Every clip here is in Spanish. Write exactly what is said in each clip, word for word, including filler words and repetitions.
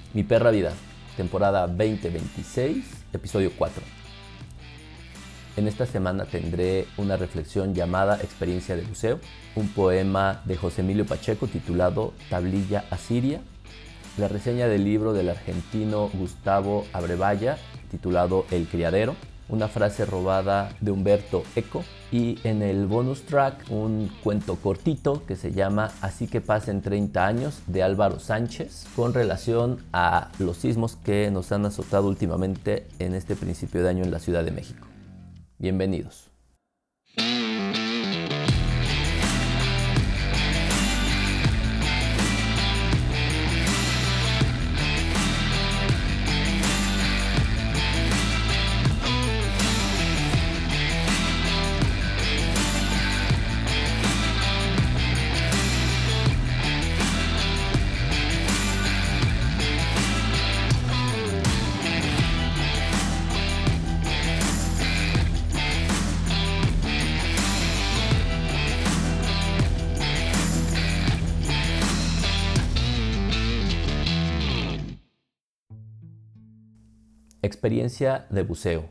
Mi perra vida, temporada veinte veintiséis, episodio cuatro. En esta semana tendré una reflexión llamada Experiencia de buceo, un poema de José Emilio Pacheco titulado Tablilla Asiria, la reseña del libro del argentino Gustavo Abrevaya titulado El Criadero, una frase robada de Humberto Eco y en el bonus track un cuento cortito que se llama Así que pasen treinta años de Álvaro Sánchez con relación a los sismos que nos han azotado últimamente en este principio de año en la Ciudad de México. Bienvenidos. Experiencia de buceo.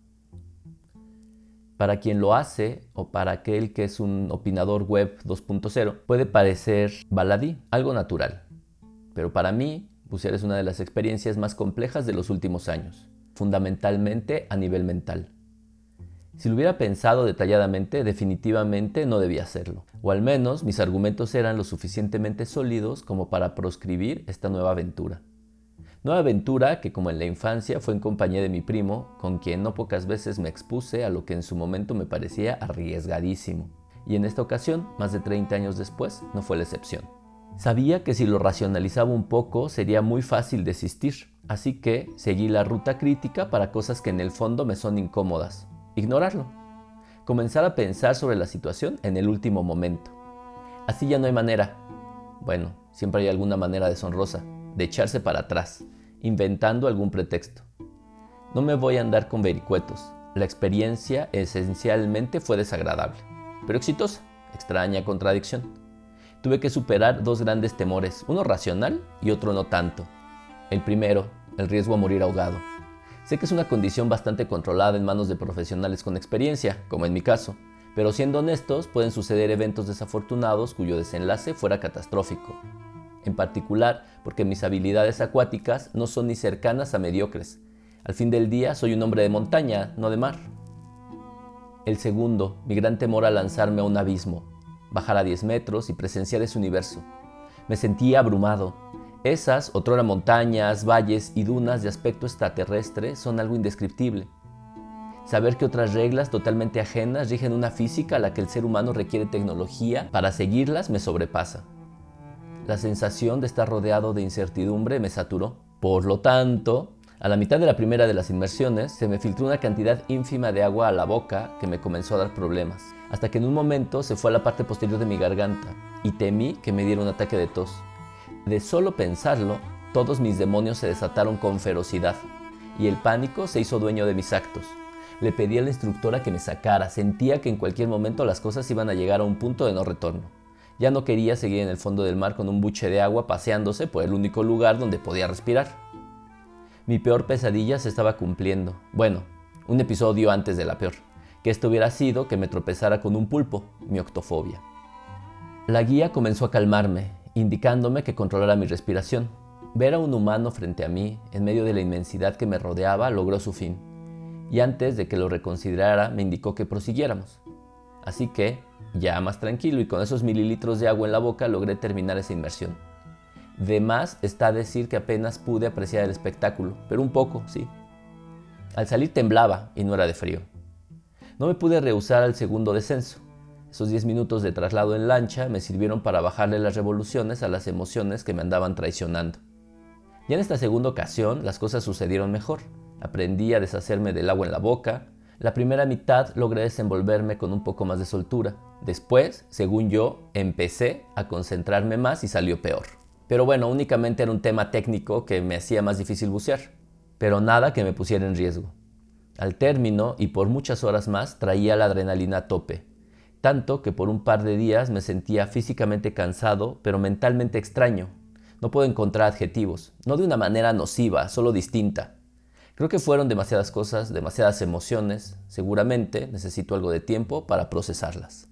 Para quien lo hace o para aquel que es un opinador web dos punto cero puede parecer baladí, algo natural. Pero para mí, bucear es una de las experiencias más complejas de los últimos años, fundamentalmente a nivel mental. Si lo hubiera pensado detalladamente, definitivamente no debía hacerlo. O al menos mis argumentos eran lo suficientemente sólidos como para proscribir esta nueva aventura. Nueva aventura que, como en la infancia, fue en compañía de mi primo, con quien no pocas veces me expuse a lo que en su momento me parecía arriesgadísimo. Y en esta ocasión, más de treinta años después, no fue la excepción. Sabía que si lo racionalizaba un poco sería muy fácil desistir, así que seguí la ruta crítica para cosas que en el fondo me son incómodas. Ignorarlo. Comenzar a pensar sobre la situación en el último momento. Así ya no hay manera. Bueno, siempre hay alguna manera deshonrosa de echarse para atrás, inventando algún pretexto. No me voy a andar con vericuetos. La experiencia esencialmente fue desagradable, pero exitosa, extraña contradicción. Tuve que superar dos grandes temores, uno racional y otro no tanto. El primero, el riesgo a morir ahogado. Sé que es una condición bastante controlada en manos de profesionales con experiencia, como en mi caso, pero siendo honestos, pueden suceder eventos desafortunados cuyo desenlace fuera catastrófico. En particular porque mis habilidades acuáticas no son ni cercanas a mediocres. Al fin del día soy un hombre de montaña, no de mar. El segundo, mi gran temor a lanzarme a un abismo, bajar a diez metros y presenciar ese universo. Me sentía abrumado. Esas, otrora montañas, valles y dunas de aspecto extraterrestre son algo indescriptible. Saber que otras reglas totalmente ajenas rigen una física a la que el ser humano requiere tecnología para seguirlas me sobrepasa. La sensación de estar rodeado de incertidumbre me saturó. Por lo tanto, a la mitad de la primera de las inmersiones, se me filtró una cantidad ínfima de agua a la boca que me comenzó a dar problemas, hasta que en un momento se fue a la parte posterior de mi garganta y temí que me diera un ataque de tos. De solo pensarlo, todos mis demonios se desataron con ferocidad y el pánico se hizo dueño de mis actos. Le pedí a la instructora que me sacara, sentía que en cualquier momento las cosas iban a llegar a un punto de no retorno. Ya no quería seguir en el fondo del mar con un buche de agua paseándose por el único lugar donde podía respirar. Mi peor pesadilla se estaba cumpliendo. Bueno, un episodio antes de la peor, que esto hubiera sido que me tropezara con un pulpo, mi octofobia. La guía comenzó a calmarme, indicándome que controlara mi respiración. Ver a un humano frente a mí, en medio de la inmensidad que me rodeaba, logró su fin. Y antes de que lo reconsiderara, me indicó que prosiguiéramos. Así que, ya más tranquilo y con esos mililitros de agua en la boca, logré terminar esa inmersión. De más está decir que apenas pude apreciar el espectáculo, pero un poco, sí. Al salir temblaba y no era de frío. No me pude rehusar al segundo descenso. Esos diez minutos de traslado en lancha me sirvieron para bajarle las revoluciones a las emociones que me andaban traicionando. Ya en esta segunda ocasión las cosas sucedieron mejor. Aprendí a deshacerme del agua en la boca. La primera mitad logré desenvolverme con un poco más de soltura. Después, según yo, empecé a concentrarme más y salió peor. Pero bueno, únicamente era un tema técnico que me hacía más difícil bucear. Pero nada que me pusiera en riesgo. Al término, y por muchas horas más, traía la adrenalina a tope. Tanto que por un par de días me sentía físicamente cansado, pero mentalmente extraño. No puedo encontrar adjetivos, no de una manera nociva, solo distinta. Creo que fueron demasiadas cosas, demasiadas emociones. Seguramente necesito algo de tiempo para procesarlas.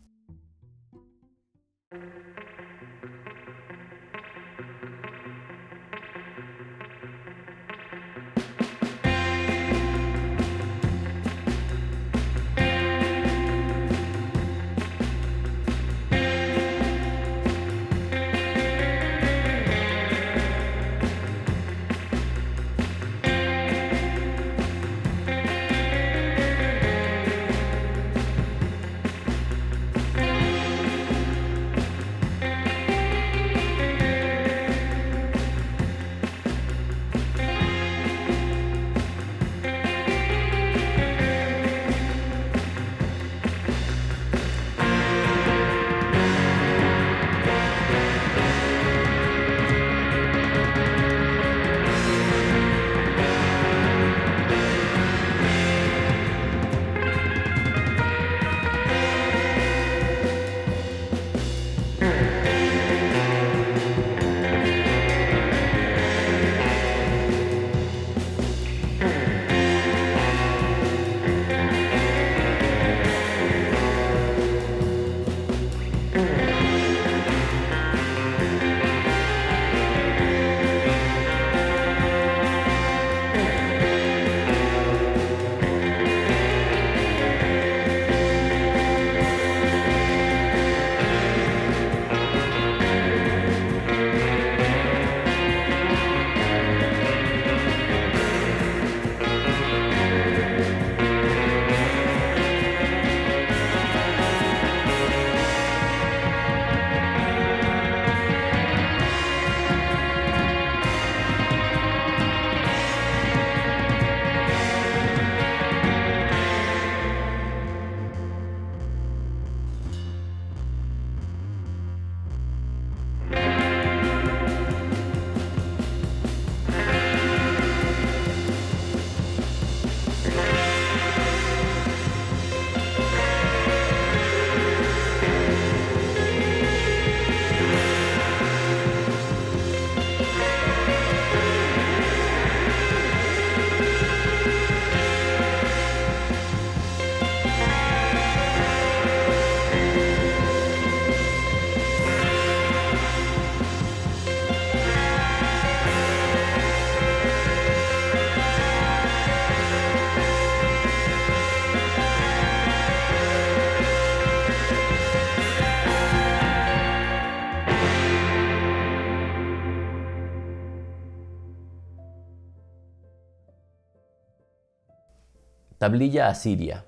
Tablilla asiria.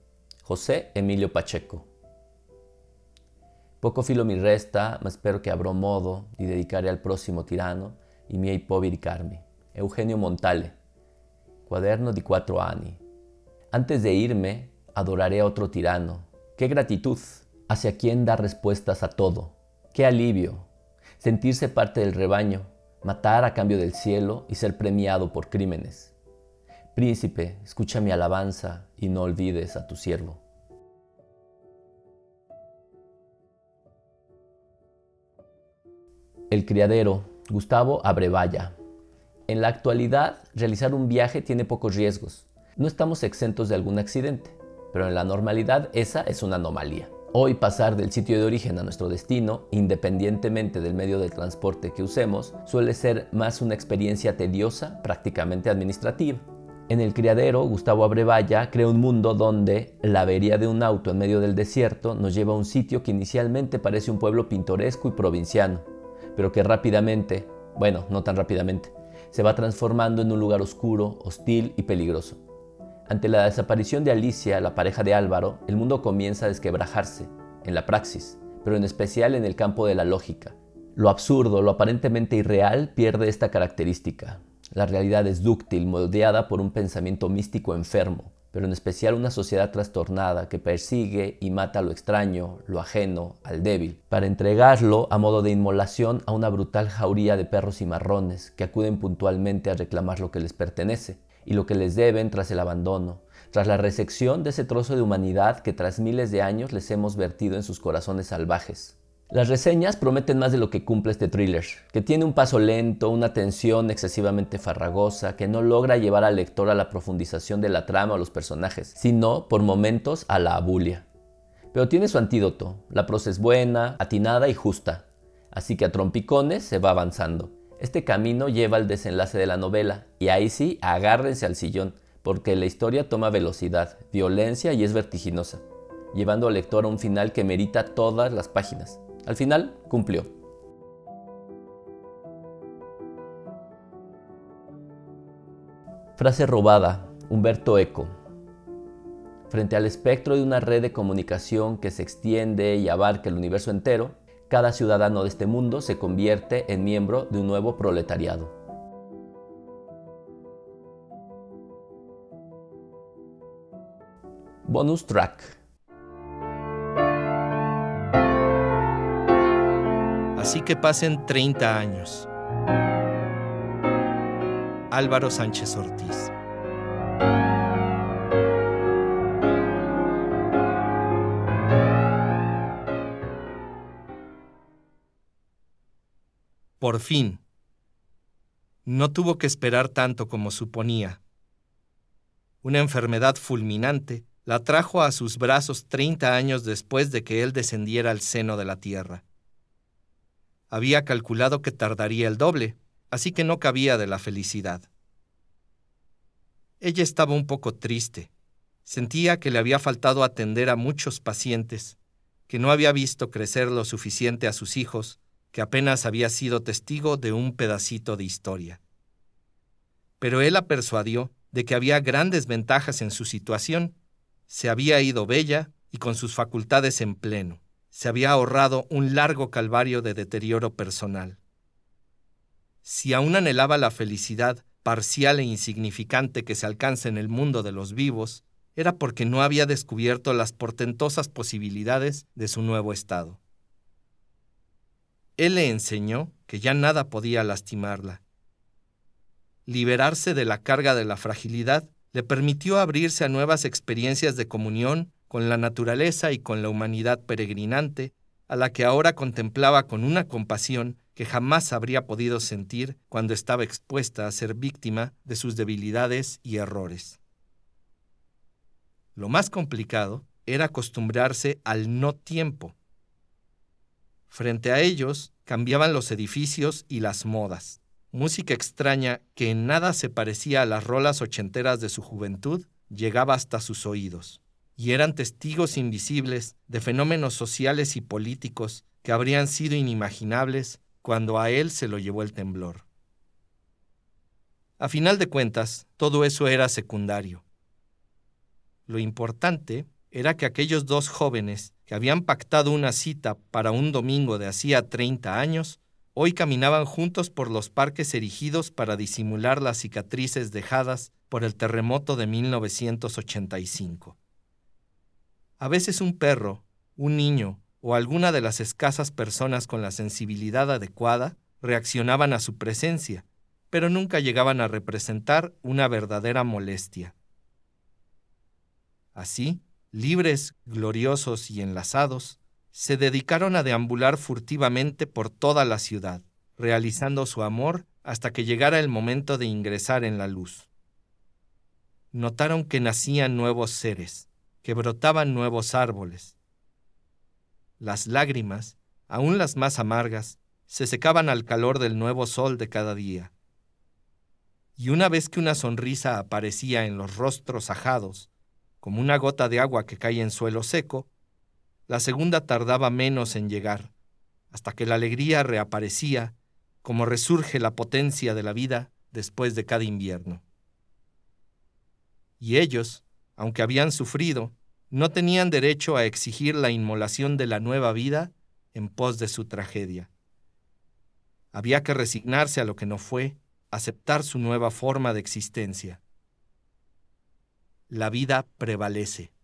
José Emilio Pacheco. Poco filo mi resta, ma spero che avrò modo di dedicare al prossimo tirano i miei poveri carmi. Eugenio Montale. Cuaderno di cuatro anni. Antes de irme, adoraré a otro tirano. ¡Qué gratitud! Hacia quien da respuestas a todo. ¡Qué alivio! Sentirse parte del rebaño, matar a cambio del cielo y ser premiado por crímenes. Príncipe, escucha mi alabanza y no olvides a tu siervo. El criadero, Gustavo Abrevaya. En la actualidad, realizar un viaje tiene pocos riesgos. No estamos exentos de algún accidente, pero en la normalidad esa es una anomalía. Hoy pasar del sitio de origen a nuestro destino, independientemente del medio de transporte que usemos, suele ser más una experiencia tediosa, prácticamente administrativa. En el criadero, Gustavo Abrevaya crea un mundo donde la avería de un auto en medio del desierto nos lleva a un sitio que inicialmente parece un pueblo pintoresco y provinciano, pero que rápidamente, bueno, no tan rápidamente, se va transformando en un lugar oscuro, hostil y peligroso. Ante la desaparición de Alicia, la pareja de Álvaro, el mundo comienza a desquebrajarse, en la praxis, pero en especial en el campo de la lógica. Lo absurdo, lo aparentemente irreal, pierde esta característica. La realidad es dúctil, moldeada por un pensamiento místico enfermo, pero en especial una sociedad trastornada que persigue y mata lo extraño, lo ajeno, al débil, para entregarlo a modo de inmolación a una brutal jauría de perros y marrones que acuden puntualmente a reclamar lo que les pertenece y lo que les deben tras el abandono, tras la resección de ese trozo de humanidad que tras miles de años les hemos vertido en sus corazones salvajes. Las reseñas prometen más de lo que cumple este thriller, que tiene un paso lento, una tensión excesivamente farragosa, que no logra llevar al lector a la profundización de la trama o los personajes, sino por momentos a la abulia. Pero tiene su antídoto, la prosa es buena, atinada y justa, así que a trompicones se va avanzando. Este camino lleva al desenlace de la novela, y ahí sí, agárrense al sillón, porque la historia toma velocidad, violencia y es vertiginosa, llevando al lector a un final que merita todas las páginas. Al final, cumplió. Frase robada, Umberto Eco. Frente al espectro de una red de comunicación que se extiende y abarca el universo entero, cada ciudadano de este mundo se convierte en miembro de un nuevo proletariado. Bonus track. Así que pasen treinta años. Álvaro Sánchez Ortiz. Por fin. No tuvo que esperar tanto como suponía. Una enfermedad fulminante la trajo a sus brazos treinta años después de que él descendiera al seno de la tierra. Había calculado que tardaría el doble, así que no cabía de la felicidad. Ella estaba un poco triste. Sentía que le había faltado atender a muchos pacientes, que no había visto crecer lo suficiente a sus hijos, que apenas había sido testigo de un pedacito de historia. Pero él la persuadió de que había grandes ventajas en su situación. Se había ido bella y con sus facultades en pleno. Se había ahorrado un largo calvario de deterioro personal. Si aún anhelaba la felicidad parcial e insignificante que se alcanza en el mundo de los vivos, era porque no había descubierto las portentosas posibilidades de su nuevo estado. Él le enseñó que ya nada podía lastimarla. Liberarse de la carga de la fragilidad le permitió abrirse a nuevas experiencias de comunión con la naturaleza y con la humanidad peregrinante, a la que ahora contemplaba con una compasión que jamás habría podido sentir cuando estaba expuesta a ser víctima de sus debilidades y errores. Lo más complicado era acostumbrarse al no tiempo. Frente a ellos cambiaban los edificios y las modas. Música extraña que en nada se parecía a las rolas ochenteras de su juventud llegaba hasta sus oídos, y eran testigos invisibles de fenómenos sociales y políticos que habrían sido inimaginables cuando a él se lo llevó el temblor. A final de cuentas, todo eso era secundario. Lo importante era que aquellos dos jóvenes que habían pactado una cita para un domingo de hacía treinta años, hoy caminaban juntos por los parques erigidos para disimular las cicatrices dejadas por el terremoto de mil novecientos ochenta y cinco. A veces un perro, un niño o alguna de las escasas personas con la sensibilidad adecuada reaccionaban a su presencia, pero nunca llegaban a representar una verdadera molestia. Así, libres, gloriosos y enlazados, se dedicaron a deambular furtivamente por toda la ciudad, realizando su amor hasta que llegara el momento de ingresar en la luz. Notaron que nacían nuevos seres, que brotaban nuevos árboles. Las lágrimas, aún las más amargas, se secaban al calor del nuevo sol de cada día. Y una vez que una sonrisa aparecía en los rostros ajados, como una gota de agua que cae en suelo seco, la segunda tardaba menos en llegar, hasta que la alegría reaparecía, como resurge la potencia de la vida después de cada invierno. Y ellos, aunque habían sufrido, no tenían derecho a exigir la inmolación de la nueva vida en pos de su tragedia. Había que resignarse a lo que no fue, aceptar su nueva forma de existencia. La vida prevalece.